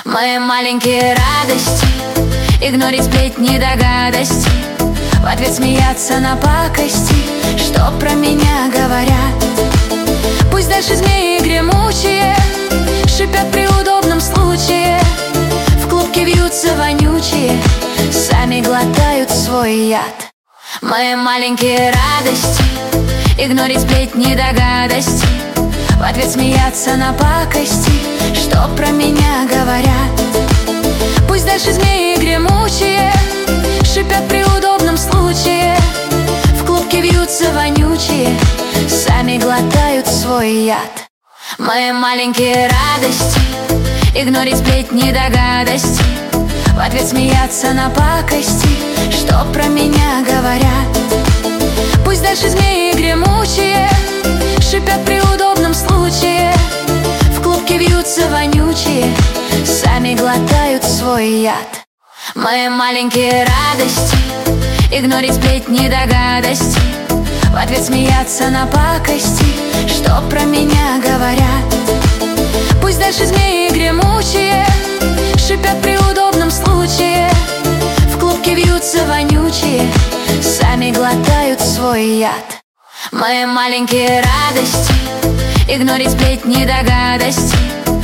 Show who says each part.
Speaker 1: Мои маленькие радости, игнорить сплетни до гадости, в ответ смеяться на пакости, что про меня говорят. Пусть дальше змеи гремучие шипят при удобном случае, в клубке вьются вонючие, сами глотают свой яд. Мои маленькие радости, игнорить сплетни до гадости, в ответ смеяться на пакости, что про меня говорят. Пусть дальше змеи гремучие шипят при удобном случае, в клубке вьются вонючие, сами глотают свой яд. Мои маленькие радости, игнорить сплетни до гадости, в ответ смеяться на пакости, что про меня говорят. Пусть дальше змеи гремучие шипят при удобном случае, в клубке вьются вонючие, сами глотают свой яд. Мои маленькие радости, игнорить сплетни до гадости, в ответ смеяться на пакости, что про меня говорят. Пусть дальше змеи гремучие шипят при удобном случае, в клубке вьются вонючие, сами глотают свой яд. Мои маленькие радости, игнорить сплетни до гадости,